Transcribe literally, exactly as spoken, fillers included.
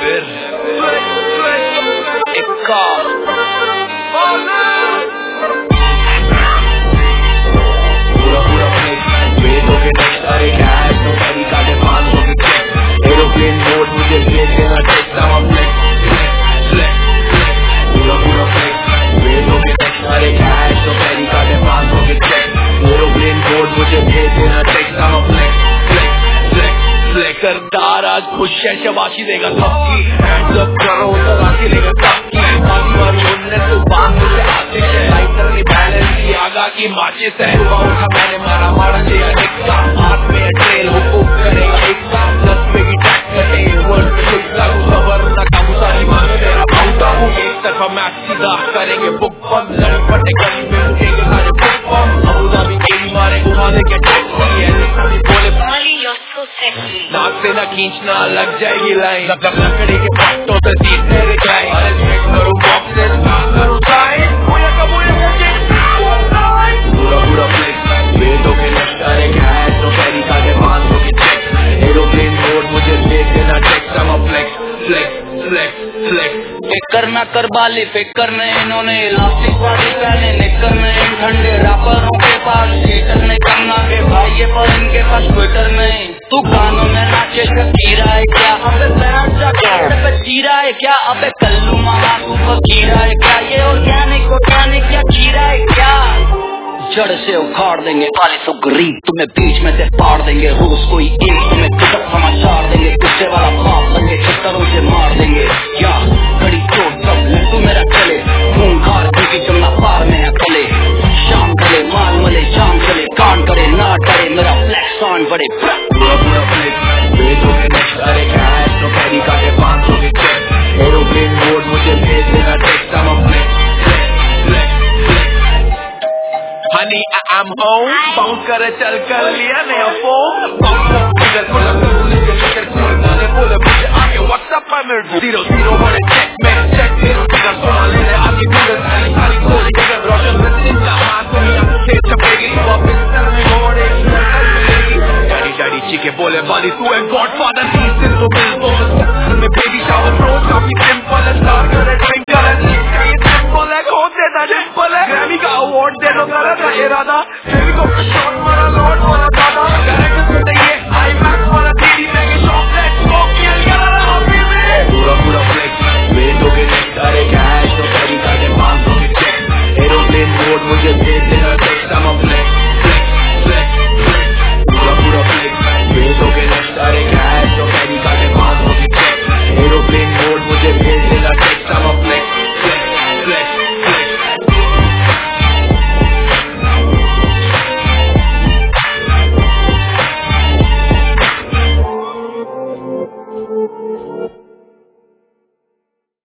फिर इक्का पूरा पूरा वेट हो गए नेक्स्ट अरे कैश तो कैरी काटे पाँच सौ के चेक एरोप्लेन मोड मुझे भेज देना टेक्स्ट हम अपने पूरा पूरा वेट हो गए नेक्स्ट अरे कैश तो कैरी काटे पाँच सौ के चेक एरोप्लेन मोड मुझे भेज देना टेक्स्ट हम अपने सरदार आज खुश है शबाशी देगा सबकी हैंड्स अप करो तो राशि लेगा सबकी बारी बारी उन्ने तो बांध से आते हैं लाइटर की बैलेंस की आगा की माचिस है उठा मैंने मारा मारा लिया इक्का हाथ में ट्रेल हुकूक करेगा इक्का दस पे की टैक्स कटे वर्ड पे कुछ लागू सबर ना काबू सारी मानो तेरा भाउटा हूँ एक तरफा मैच सीधा करेंगे बुक बंद लड़ पड़े गली में उठेंगे सारे बुक बंद अबू धाबी केली मारे घुमा देंगे टैक्सी ऐसे सभी बोले नाक से ना खींचना लग जाएगी लाइन लकड़ी के पट्टों से सीधे रिक्लाइन अरेंजमेंट करूँ बॉक्सेस करूँ साइन पूरा का पूरा पूरा पूरा फ्लेक्स वेट होके नेक्स्ट अरे कैश तो कैरी काटे पाँच सौ की चेक एरोप्लेन मोड मुझे भेज देना टेक्स्ट हम फ्लेक्स फ्लेक्स फ्लेक्स फ्लेक्स फिकर ना कर बाली फिकर नहीं इन्होंने इलास्टिक वाली पहने निकर नहीं ठंडे रैपरों के पास हीटर नहीं करना के भाई ये पर इनके पास ट्विटर नहीं तू गानों में नाचे शकीरा है क्या अबे बैठ जा पे जीरा है क्या अबे कल्लू मामा तू फकीरा है क्या ये ऑर्गेनिक ऑर्गेनिक क्या खीरा है क्या जड़ से उखाड़ देंगे काले सो गरीब तुम्हें बीच में से पाड़ देंगे रोज कोई एक तुम्हें गजब समाचार देंगे गुस्से वाला बाप बनके छत्तरों से मार देंगे क्या बड़ी चोट सब लट्टू मेरा चले खून खार क्योंकि जमना पार में है कले शाम करे माल मले जान चले कान करे ना डरे मेरा फ्लैक्स ऑन बड़े अरे कैश तो कैरी काटे पाँच सौ के चेक एरोप्लेन मोड मुझे भेज देना टेक्स्ट हम अपने Honey, I am home. Bounce करे चल कर लिया नया फोन bounce इधर बोला बोले इधर बोले गाने बोले मुझे आगे WhatsApp पर मेरे zero zero बड़े check में check zero इधर सोना ले ले आगे इधर सारी सारी कोई इधर रोशन में चिंता हाथ में आंखों से चपेगी वापस सर में घोड़े डैडी डैडी चीखे बोले वाली तू है Godfather तीस दिन तो मिल बोल में baby shower रोज काफी simple है स्टार करे drink करे ये simple है खोद देता simple है Grammy का award दे दो मेरा इरादा फिर को शॉट मारा लॉट मारा दादा